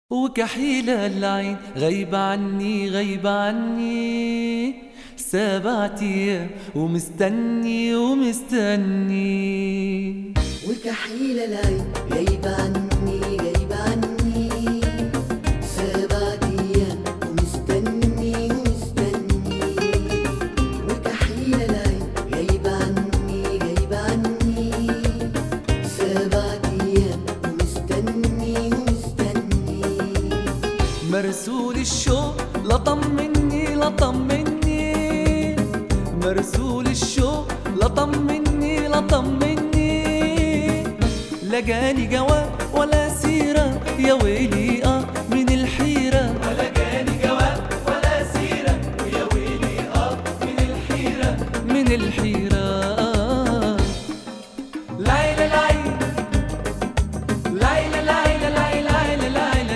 وكحيل العين غيب عني غيب عني 7 أيام ومستني ومستني. وكحيل العين غيب عني غيب عني 7 أيام ومستني ومستني. وكحيل العين غيب عني غيب عني 7 أيام ومستني ومستني. مرسول الشوق لا طمني لا طمني، مرسول الشوق لا طمني لا طمني. لا جاني جواب ولا سيرة يا ويلي من الحيرة، ولا جاني جواب ولا سيرة ويا ويلي من الحيرة من الحيرة. ليلى ليلى ليلى ليلى ليلى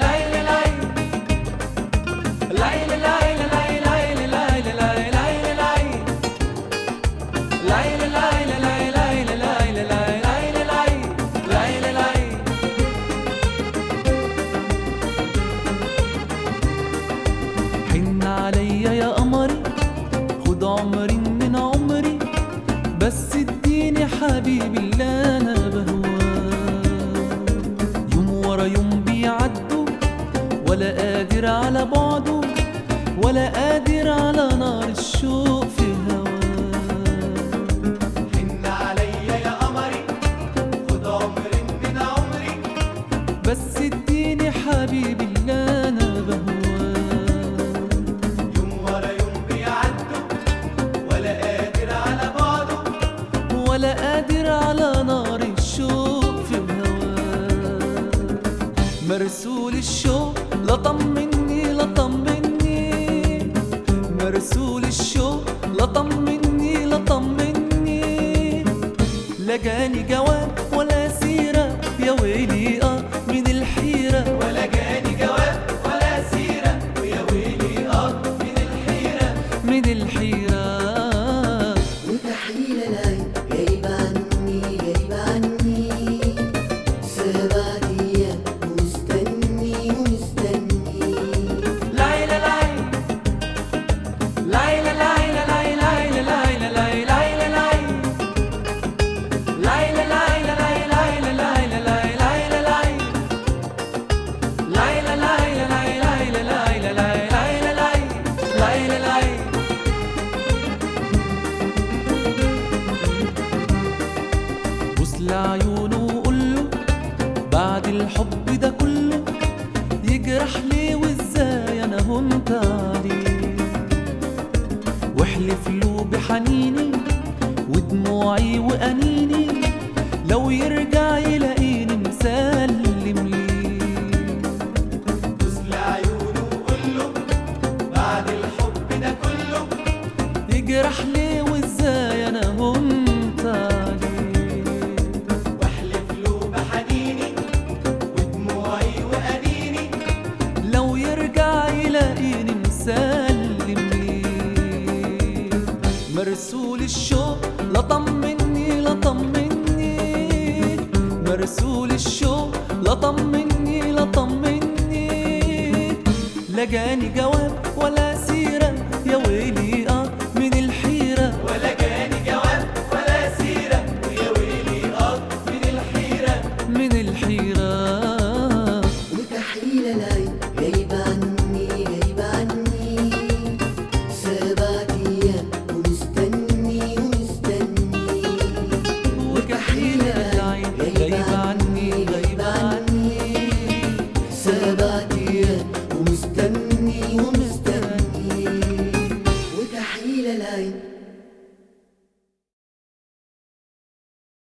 حن عليا يا قمري خد عمري من عمري، بس اديني حبيبي اللي انا بهواه. يوم ورا يوم بيعدوا ولا قادر على بعده، ولا قادر على نار الشوق في هواه. حن عليا يا قمري خد عمري من عمري، بس اديني حبيبي اللي انا بهواه. يوم ورا يوم بيعدوا ولا قادر على بعده، ولا قادر على نار الشوق في هواه. مرسول الشوق لا طمني لا طمني، مرسول الشوق لا طمني لا طمني. لا جاني جواب ولا سيرة يا ويلي من الحيرة، ولا جاني جواب ولا سيرة ويا ويلي من الحيرة من الحيرة. وكحيل العين غيب عني غيب عني 7 أيام ومستني ومستني. ليلى ليلى ليلى ليلى ليلى ليلى بص لعيونه وقوله بعد الحب ده كله يجرح ليه وازاي انا هنت عليه. واحلف له بحنيني ودموعي وانيني لو يرجع يلاقيني مسلم ليه. بص لعيونه وقوله بعد الحب ده كله يجرح ليه وازاي انا هنت عليه. واحلف له بحنيني ودموعي وأنيني لو يرجع يلاقيني مسلم ليه. مرسول الشوق لا طمني لا طمني، مرسول الشوق لا طمني لا طمني. لا جاني جواب ولا سيرة يا ويلي من الحيرة، ولا جاني جواب ولا سيرة ويا ويلي من الحيرة من الحيرة. وكحيل العين